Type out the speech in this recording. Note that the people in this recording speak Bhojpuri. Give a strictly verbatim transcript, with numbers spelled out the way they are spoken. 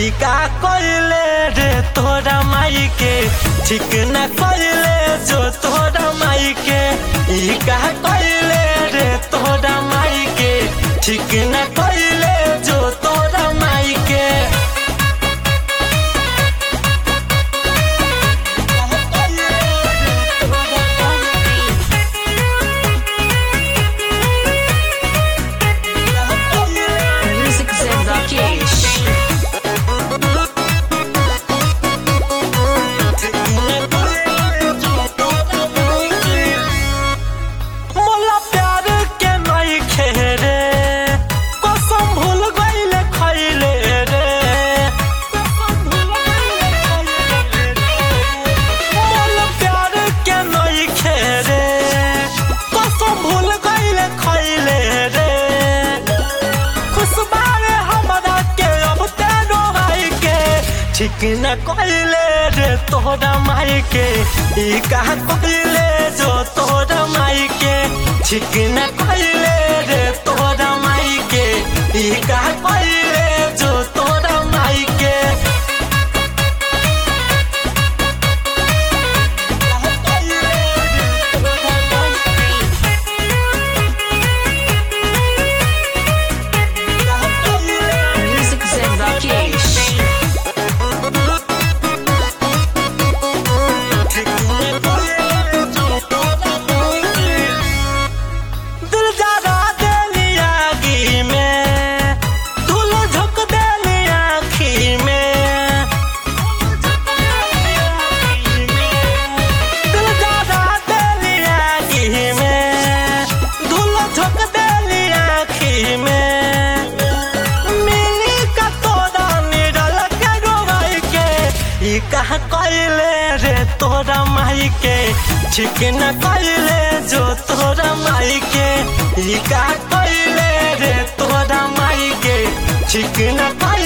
ई का कइले रे तोरा माई के ठीक न कइले जो तोरा माई के ई का कइले रे तोरा माई के ठीक न कइले जो तोरा माई के Music Zen Rakesh. मोला प्यार के नहीं खेरे कसम भूल गइले खइले रे मोला प्यार के नहीं खेरे कसम भूल गइले खइले रे खुशबारे हमरा के अब तेरो भाई के ठीक न कइले रे तोरा माई के ई का कइले जो तोरा माई के ठीक न कइले रे तोरा माई के ई का कइले जो तोरा माई के Music Zen Rakesh. दिल जरा देली आगी में धूल झोंक देली आँखी में दिल जरा देली आगी में धूल झोंक देली आँखी में मिली का तोरा निडल के रोवाई के ई कहा कइले रे तोरा माई के ठीक न कइले जो तोरा माई के ई का कइले रे तोरा माई के ठीक न कइले